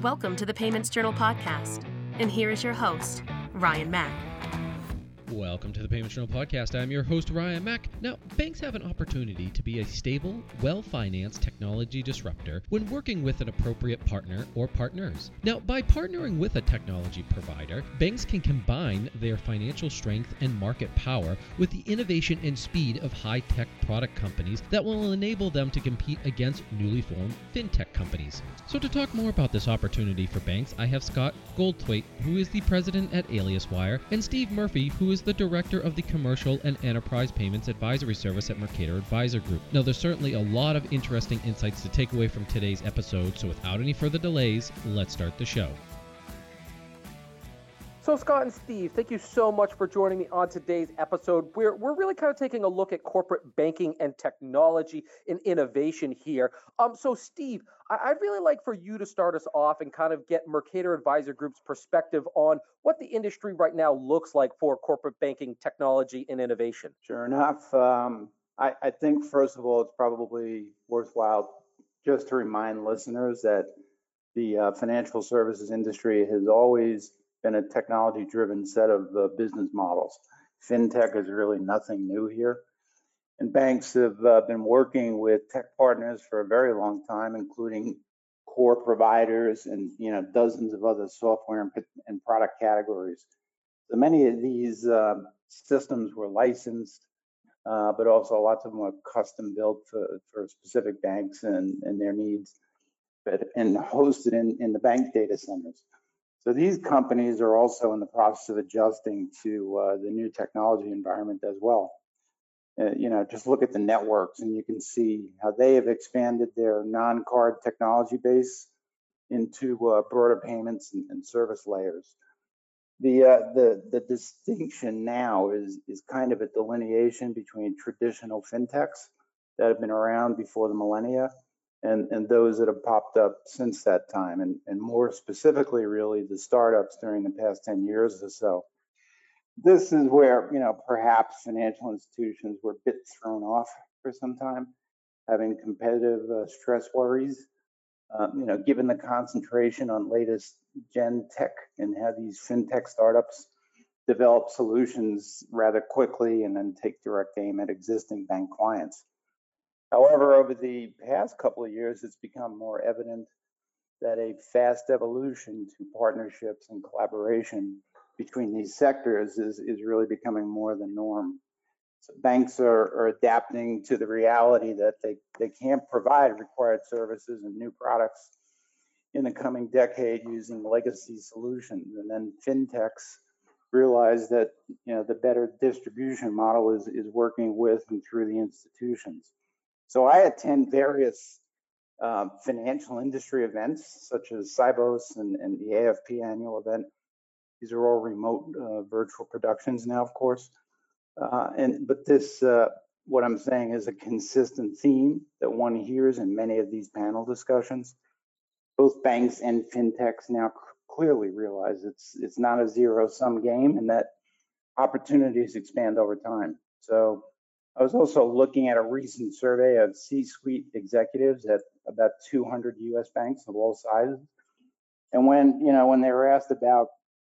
Welcome to the Payments Journal podcast. And here is your host, Ryan Mack. Welcome to the Payments Journal podcast. I'm your host, Ryan Mack. Now, banks have an opportunity to be a stable, well-financed technology disruptor when working with an appropriate partner or partners. Now, by partnering with a technology provider, banks can combine their financial strength and market power with the innovation and speed of high-tech product companies that will enable them to compete against newly formed fintech companies. So to talk more about this opportunity for banks, I have Scott Goldthwait, who is the president at AliasWire, and Steve Murphy, who is the director of the Commercial and Enterprise Payments Advisory Service at Mercator Advisor Group. Now, there's certainly a lot of interesting insights to take away from today's episode, so without any further delays, let's start the show. So Scott and Steve, thank you so much for joining me on today's episode. We're really kind of taking a look at corporate banking and technology and innovation here. So Steve, I'd really like for you to start us off and kind of get Mercator Advisor Group's perspective on what the industry right now looks like for corporate banking, technology, and innovation. Sure enough. I think, first of all, it's probably worthwhile just to remind listeners that the financial services industry has always been a technology-driven set of business models. Fintech is really nothing new here. And banks have been working with tech partners for a very long time, including core providers and dozens of other software and product categories. So many of these systems were licensed, but also lots of them were custom built for specific banks and their needs, and hosted in the bank data centers. So these companies are also in the process of adjusting to the new technology environment as well. Just look at the networks and you can see how they have expanded their non-card technology base into broader payments and service layers. The distinction now is kind of a delineation between traditional fintechs that have been around before the millennia and those that have popped up since that time, and more specifically, really, the startups during the past 10 years or so. This is where, perhaps financial institutions were a bit thrown off for some time, having competitive stress worries, given the concentration on latest gen tech and how these fintech startups develop solutions rather quickly and then take direct aim at existing bank clients. However, over the past couple of years, it's become more evident that a fast evolution to partnerships and collaboration between these sectors is really becoming more the norm. So banks are adapting to the reality that they can't provide required services and new products in the coming decade using legacy solutions. And then fintechs realize that the better distribution model is working with and through the institutions. So I attend various financial industry events such as Sibos and the AFP annual event. These are all remote virtual productions now, of course. But this, what I'm saying, is a consistent theme that one hears in many of these panel discussions. Both banks and fintechs now clearly realize it's not a zero-sum game and that opportunities expand over time. So I was also looking at a recent survey of C-suite executives at about 200 U.S. banks of all sizes, and when they were asked about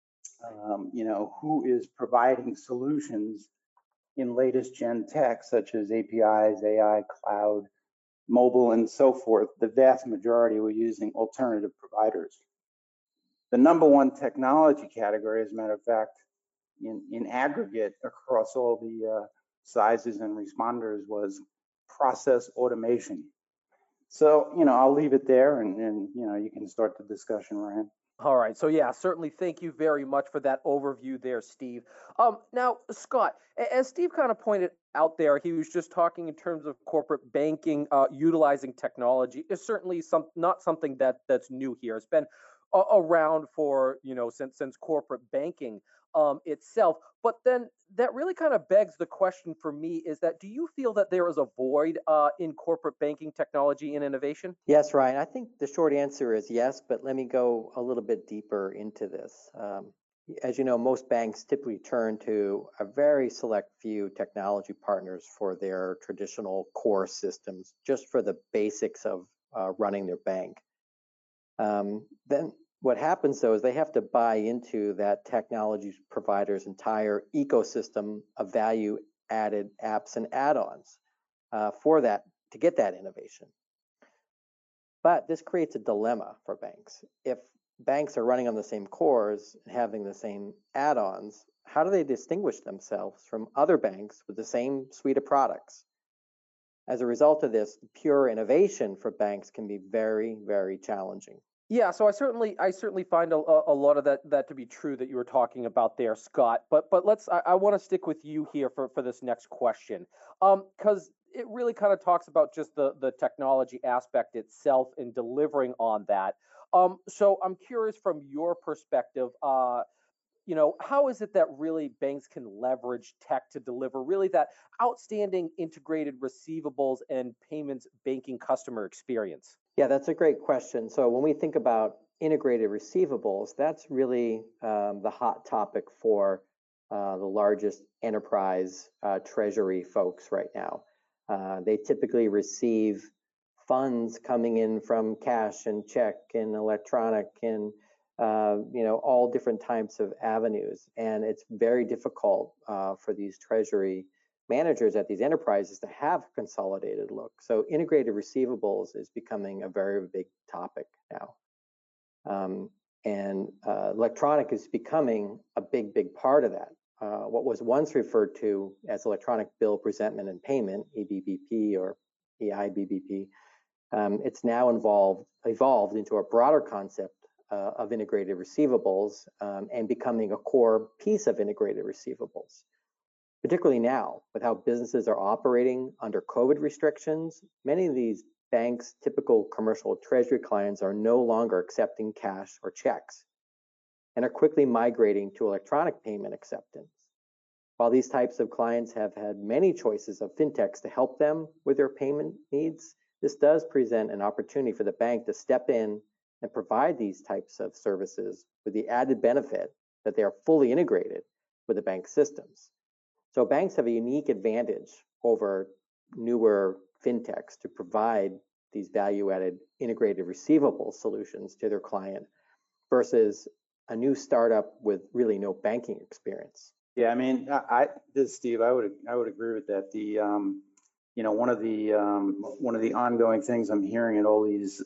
who is providing solutions in latest gen tech such as APIs, AI, cloud, mobile, and so forth, the vast majority were using alternative providers. The number one technology category, as a matter of fact, in aggregate across all the sizes and responders, was process automation. So, I'll leave it there and you can start the discussion, Ryan. All right. So, yeah, certainly thank you very much for that overview there, Steve. Now, Scott, as Steve kind of pointed out there, he was just talking in terms of corporate banking utilizing technology. It's certainly not something that's new here. It's been around for, since corporate banking itself. But then that really kind of begs the question for me is that, do you feel that there is a void in corporate banking technology and innovation? Yes, Ryan. I think the short answer is yes, but let me go a little bit deeper into this. As you know, most banks typically turn to a very select few technology partners for their traditional core systems, just for the basics of running their bank. Then what happens though is they have to buy into that technology provider's entire ecosystem of value added apps and add-ons for that to get that innovation. But this creates a dilemma for banks. If banks are running on the same cores and having the same add-ons, how do they distinguish themselves from other banks with the same suite of products? As a result of this, pure innovation for banks can be very, very challenging. Yeah, so I certainly find a lot of that to be true that you were talking about there, Scott. But I want to stick with you here for this next question, because it really kind of talks about just the technology aspect itself and delivering on that. So I'm curious from your perspective, how is it that really banks can leverage tech to deliver really that outstanding integrated receivables and payments banking customer experience? Yeah, that's a great question. So when we think about integrated receivables, that's really the hot topic for the largest enterprise treasury folks right now. They typically receive funds coming in from cash and check and electronic and all different types of avenues, and it's very difficult for these treasury managers at these enterprises to have a consolidated look. So integrated receivables is becoming a very big topic now. And electronic is becoming a big part of that. What was once referred to as electronic bill presentment and payment, EBBP or EIBBP, it's now evolved into a broader concept of integrated receivables and becoming a core piece of integrated receivables. Particularly now, with how businesses are operating under COVID restrictions, many of these banks' typical commercial treasury clients are no longer accepting cash or checks and are quickly migrating to electronic payment acceptance. While these types of clients have had many choices of fintechs to help them with their payment needs, this does present an opportunity for the bank to step in and provide these types of services with the added benefit that they are fully integrated with the bank's systems. So banks have a unique advantage over newer fintechs to provide these value-added integrated receivable solutions to their client versus a new startup with really no banking experience. Yeah, I mean, this is Steve. I would agree with that. One of the ongoing things I'm hearing at all these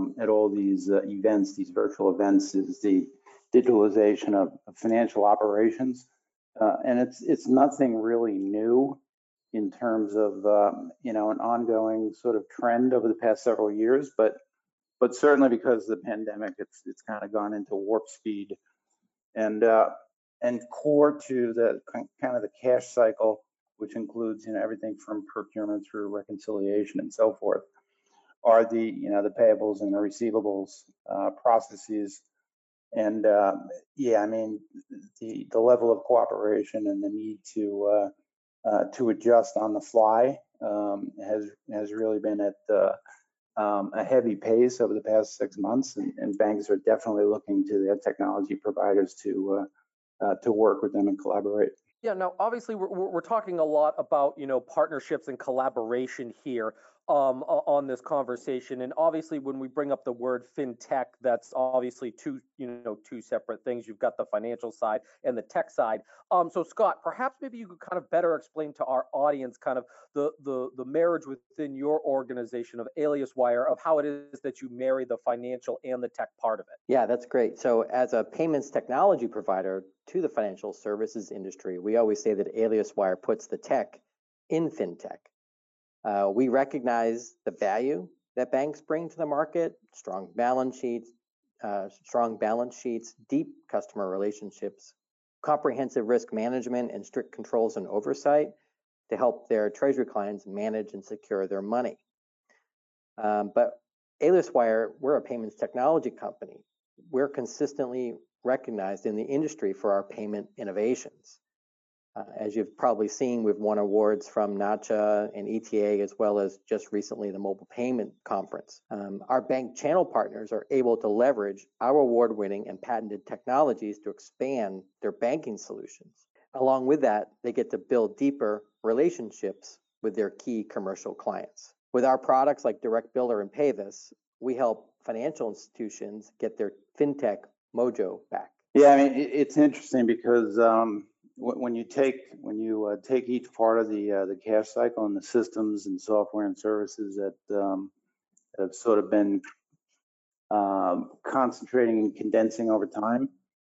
events, these virtual events, is the digitalization of financial operations. And it's nothing really new in terms of an ongoing sort of trend over the past several years, but certainly because of the pandemic, it's kind of gone into warp speed, and core to the kind of the cash cycle, which includes everything from procurement through reconciliation and so forth, are the payables and the receivables processes. And I mean, the level of cooperation and the need to adjust on the fly has really been at a heavy pace over the past 6 months, and banks are definitely looking to their technology providers to work with them and collaborate. Yeah, now obviously we're talking a lot about partnerships and collaboration here on this conversation, and obviously when we bring up the word fintech, that's obviously two separate things. You've got the financial side and the tech side. So Scott, perhaps maybe you could kind of better explain to our audience kind of the marriage within your organization of AliasWire, of how it is that you marry the financial and the tech part of it. Yeah, that's great. So as a payments technology provider to the financial services industry, we always say that AliasWire puts the tech in fintech. We recognize the value that banks bring to the market: strong balance sheets, deep customer relationships, comprehensive risk management, and strict controls and oversight to help their treasury clients manage and secure their money. But AliasWire, we're a payments technology company. We're consistently recognized in the industry for our payment innovations. As you've probably seen, we've won awards from NACHA and ETA, as well as just recently the Mobile Payment Conference. Our bank channel partners are able to leverage our award-winning and patented technologies to expand their banking solutions. Along with that, they get to build deeper relationships with their key commercial clients. With our products like Direct Biller and Payvis, we help financial institutions get their fintech mojo back. Yeah, I mean, it's interesting because when you take each part of the cash cycle and the systems and software and services that have sort of been concentrating and condensing over time,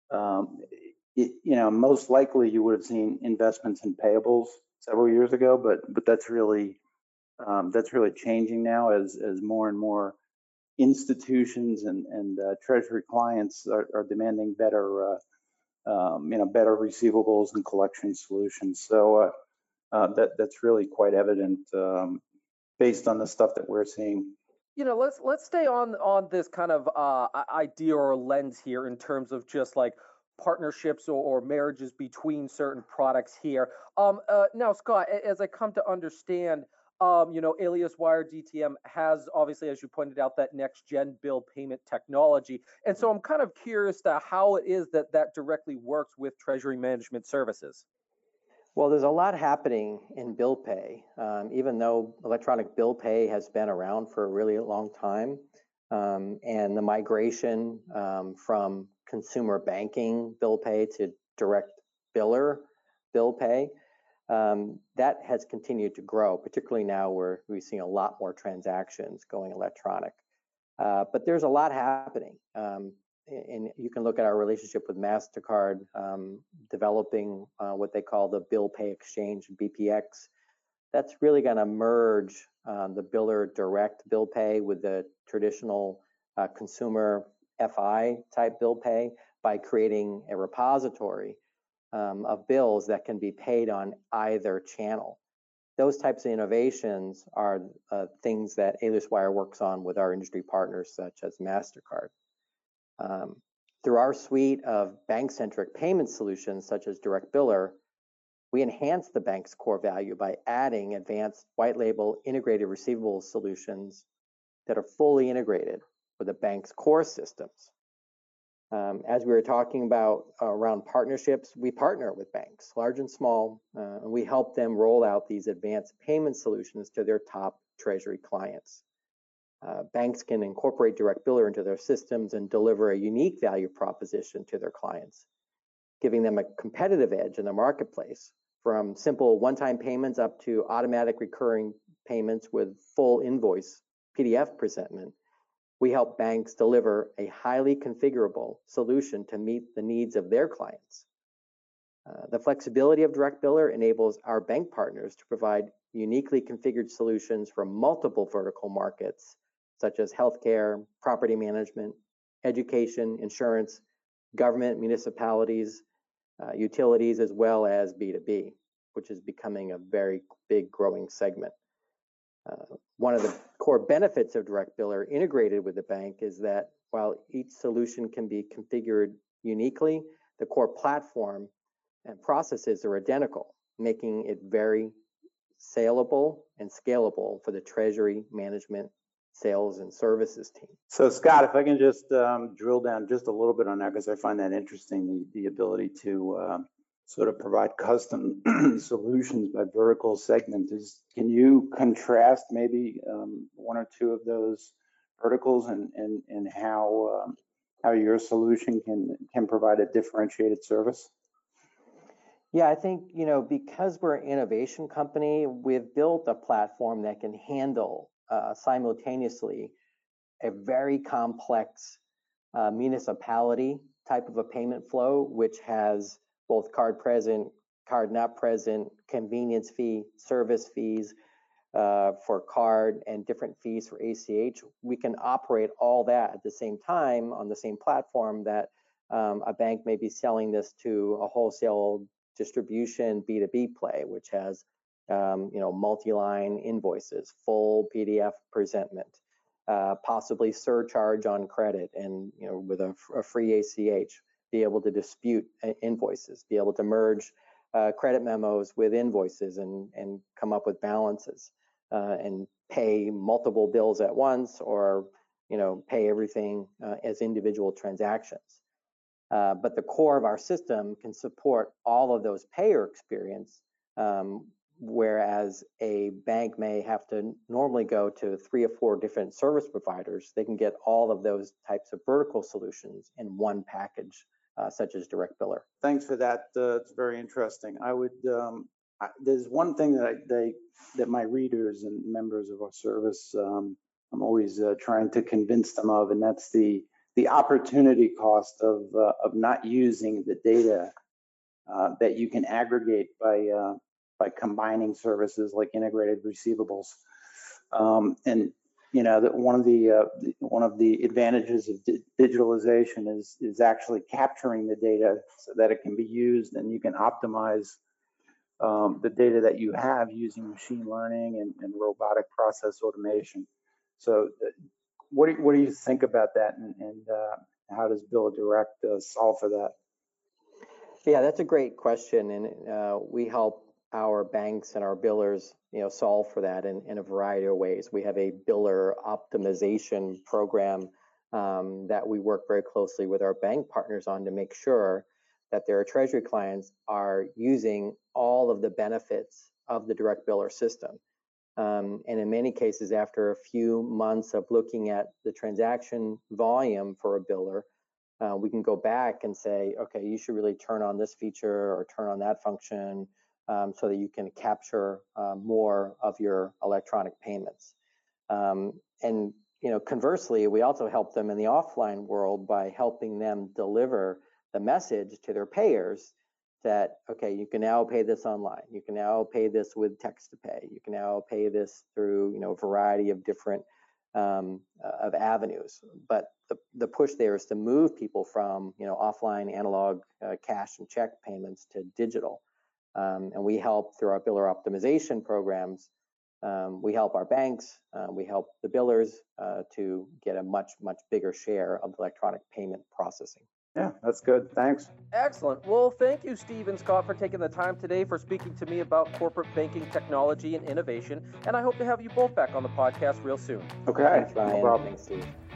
most likely you would have seen investments in payables several years ago, but that's really changing now as more and more institutions and treasury clients are demanding better better receivables and collection solutions. So that's really quite evident based on the stuff that we're seeing. Let's stay on this kind of idea or lens here in terms of just like partnerships or marriages between certain products here. Now, Scott, as I come to understand, Alias Wire DTM has obviously, as you pointed out, that next gen bill payment technology, and so I'm kind of curious to how it is that directly works with Treasury Management Services. Well, there's a lot happening in bill pay, even though electronic bill pay has been around for a really long time, and the migration from consumer banking bill pay to direct biller bill pay, that has continued to grow, particularly now where we're seeing a lot more transactions going electronic. But there's a lot happening. And you can look at our relationship with MasterCard, developing what they call the Bill Pay Exchange, BPX. That's really going to merge the biller direct bill pay with the traditional consumer FI type bill pay by creating a repository of bills that can be paid on either channel. Those types of innovations are things that Alias Wire works on with our industry partners such as MasterCard. Through our suite of bank-centric payment solutions, such as Direct Biller, we enhance the bank's core value by adding advanced white label integrated receivables solutions that are fully integrated with the bank's core systems. As we were talking about around partnerships, we partner with banks, large and small, and we help them roll out these advanced payment solutions to their top treasury clients. Banks can incorporate Direct Biller into their systems and deliver a unique value proposition to their clients, giving them a competitive edge in the marketplace, from simple one-time payments up to automatic recurring payments with full invoice PDF presentment. We help banks deliver a highly configurable solution to meet the needs of their clients. The flexibility of Direct Biller enables our bank partners to provide uniquely configured solutions for multiple vertical markets, such as healthcare, property management, education, insurance, government, municipalities, utilities, as well as B2B, which is becoming a very big growing segment. One of the core benefits of Direct Biller integrated with the bank is that while each solution can be configured uniquely, the core platform and processes are identical, making it very saleable and scalable for the treasury management, sales, and services team. So Scott, if I can just drill down just a little bit on that, because I find that interesting, the ability to sort of provide custom solutions by vertical segment. Can you contrast maybe one or two of those verticals and how your solution can provide a differentiated service? Yeah, I think, because we're an innovation company, we've built a platform that can handle simultaneously a very complex municipality type of a payment flow, which has both card present, card not present, convenience fee, service fees for card, and different fees for ACH. We can operate all that at the same time on the same platform that a bank may be selling this to a wholesale distribution B2B play, which has multi-line invoices, full PDF presentment, possibly surcharge on credit, and with a free ACH, be able to dispute invoices, be able to merge credit memos with invoices and come up with balances, and pay multiple bills at once, or pay everything as individual transactions. But the core of our system can support all of those payer experience Whereas a bank may have to normally go to 3 or 4 different service providers, they can get all of those types of vertical solutions in one package, such as Direct Biller. Thanks for that. It's very interesting. There's one thing that my readers and members of our service, I'm always trying to convince them of, and that's the opportunity cost of not using the data that you can aggregate by combining services like integrated receivables. And that one of the advantages of digitalization is actually capturing the data so that it can be used, and you can optimize the data that you have using machine learning and robotic process automation. So what do you think about that, and how does BillerDirect solve for that? Yeah, that's a great question, and we help our banks and our billers, solve for that in a variety of ways. We have a biller optimization program that we work very closely with our bank partners on to make sure that their treasury clients are using all of the benefits of the Direct Biller system. And in many cases, after a few months of looking at the transaction volume for a biller, we can go back and say, okay, you should really turn on this feature or turn on that function so that you can capture more of your electronic payments. And conversely, we also help them in the offline world by helping them deliver the message to their payers that, okay, you can now pay this online. You can now pay this with text to pay. You can now pay this through, a variety of different of avenues. But the push there is to move people from, offline analog cash and check payments to digital. And we help through our biller optimization programs. We help our banks. We help the billers to get a much, much bigger share of electronic payment processing. Yeah, that's good. Thanks. Excellent. Well, thank you, Steve and Scott, for taking the time today for speaking to me about corporate banking technology and innovation. And I hope to have you both back on the podcast real soon. Okay. Thanks, Ryan. No problem. Thanks, Steve.